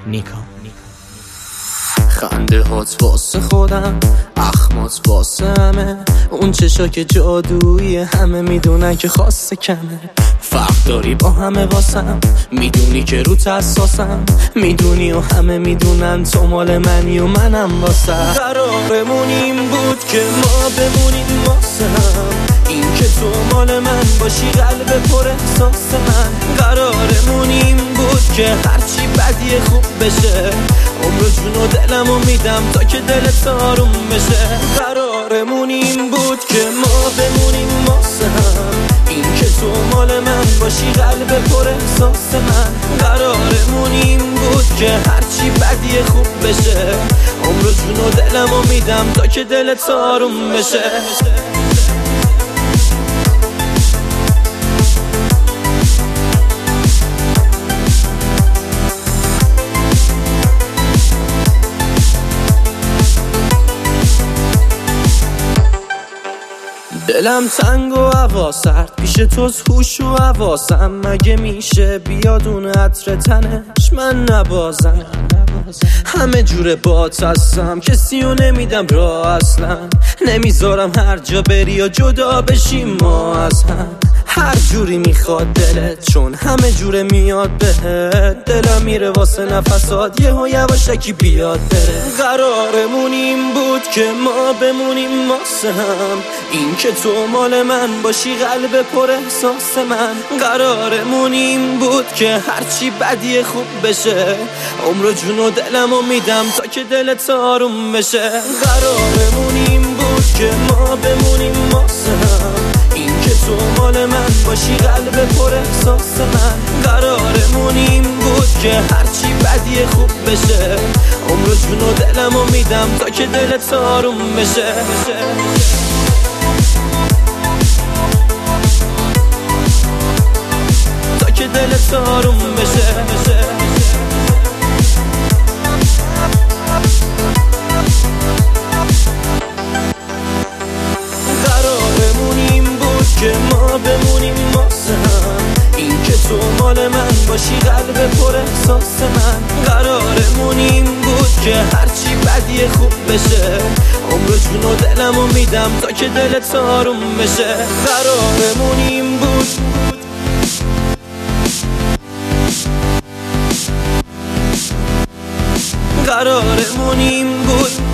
نیکا. خنده هات واسه خودم، اخمات واسه همه، اون چشا که جادویی همه میدونن که خاصه کمه. فرق داری با همه واسم، میدونی که روت اساسم، میدونی و همه میدونن تو مال منی و منم واسه. قرارمون این بود که ما بمونیم واسه هم، این که تو مال من باشی قلب پر احساس من. قرارمون این بود که هرچی بدی خوب بشه، عمر جون و دلمو میدم تا که دلت آروم بشه. قرارمون این بود که ما بمونیم واسه هم، این که تو مال من باشی قلب پر احساس من. قرارمون این بود که هرچی بدی خوب بشه، عمر جون و دلمو میدم تا که دلت آروم بشه. دلم تنگ و هوا سرد، پیش توست هوش و حواسم، مگه میشه بیادون عطر تنش من نبازم. همه جوره بات هستم، کسی رو نمیدم راه اصلا، نمیذارم هر جا بری و جدا بشیم ما از هم. هر جوری میخواد دلت، چون همه جوره میاد بهت، دلم میره واسه نفسات یهو یواشکی بیاد بره. قرارمون این بود که ما بمونیم واسه هم، این که تو مال من باشی قلب پر احساس من. قرارمون این بود که هرچی بدی خوب بشه، عمر جون و دلمو میدم تا که دلت آروم بشه. قرارمون این بود که ما بمونیم واسه هم، این که تو مال من باشی قلب پر احساس من. قرارمون این بود که هرچی بدی خوب بشه، عمر جون و دلمو میدم تا که دلت آروم بشه. تا که دلت آروم بشه. که ما بمونیم واسه هم، این که تو مال من باشی قلب پر احساس من. قرارمون این بود که هرچی بدی خوب بشه، عمر جون و دلمو میدم تا که دلت آروم بشه. قرارمون این بود. قرارمون این بود.